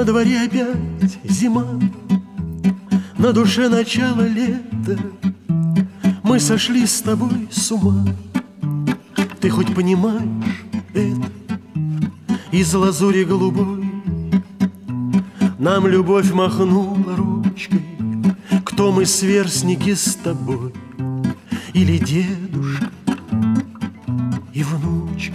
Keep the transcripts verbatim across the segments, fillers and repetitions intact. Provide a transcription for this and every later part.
На дворе опять зима, на душе начало лета. Мы сошли с тобой с ума. Ты хоть понимаешь это? Из лазури голубой нам любовь махнула ручкой. Кто мы, сверстники, с тобой? Или дедушка и внучка?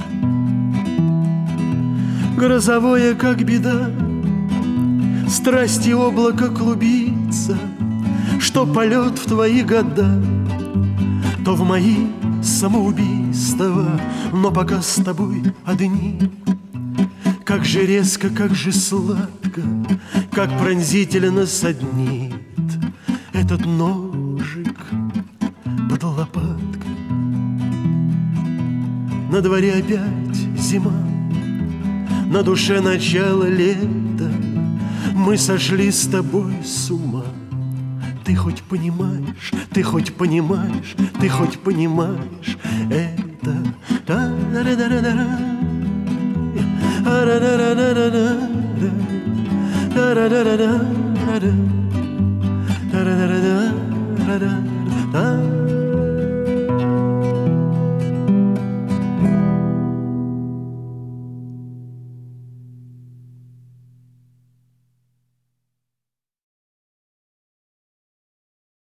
Грозовое, как беда, страсти облако клубится, что полет в твои года, то в мои самоубийства. Но пока с тобой одни, как же резко, как же сладко, как пронзительно саднит этот ножик под лопаткой. На дворе опять зима, на душе начало лета. Мы сошли с тобой с ума. Ты хоть понимаешь, ты хоть понимаешь, ты хоть понимаешь это? Та-ра-ра-ра-ра-ра.